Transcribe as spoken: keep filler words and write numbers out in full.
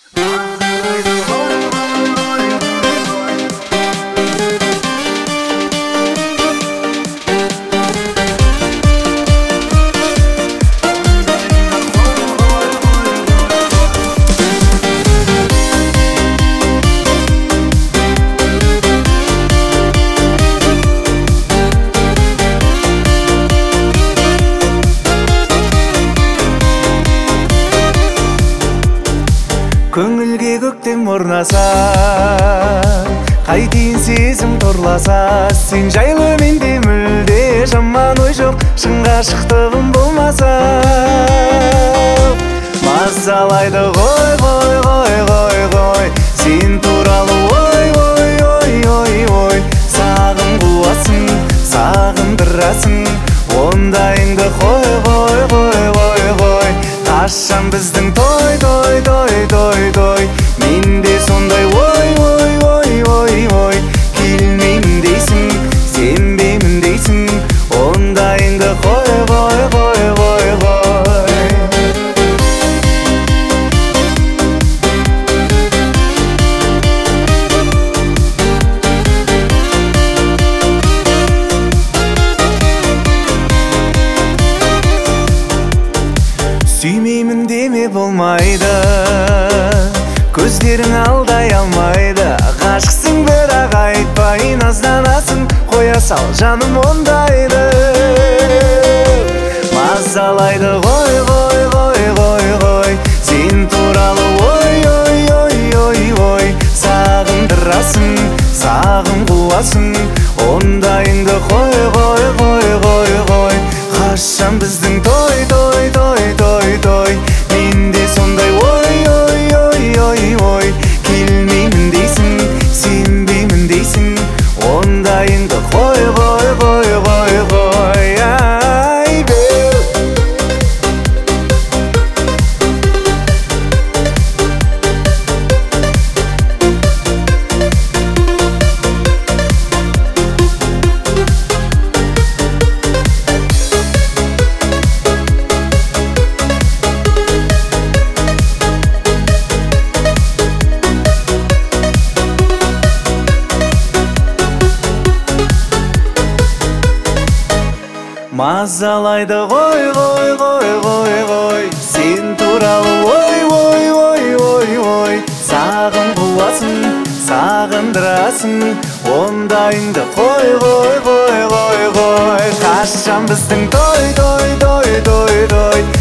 Көңілге көктем орнаса, қайтейін сезім торласа, сен жайлы менде мүлде жаман ой жоқ, шын ғашықтығым болмаса. Мазалайды ғой, ғой, ғой, ғой, ғой, сен туралы ой, ой, ой, ой, ой. Сағым қуасың, сағындырасың, ондайыңды қой, қой, қой, қой, қой. Қашан біздің той, той, той, той, той. Менде сондай ой, ой, ой, ой, ой. Келмеймін дейсің, сенбеймін дейсің, ондайыңды қой, қой, қой, қой, қой. Сүймеймін деме болмайды, көздерің алдай алмайды. Ғашықсың бірақ айтпай назданасың, қоя сал жаным ондайды. Мазалайды ғой, ғой, ғой, ғой, ғой, сен туралы ой, ой, ой, ой, ой. Сағындырасың, сағым қуасың, ондайыңды қой, қой, қой, қой, қой. Қашан біздің той, той, той, той, той. Менде сондай ой, ой, ой, ой, ой. Келмеймін дейсің, сенбеймін дейсің, ондайыңды қой, қой, қой, қой, қой. Ай, беу. Мазалайды ғой, ғой, ғой, ғой, ғой, сен туралы ой, ой, ой, ой, ой. Сағым қуасың, сағындырасың, ондайыңды қой, қой, қой, қой, қой. Қашан біздің той, той, той, той, той.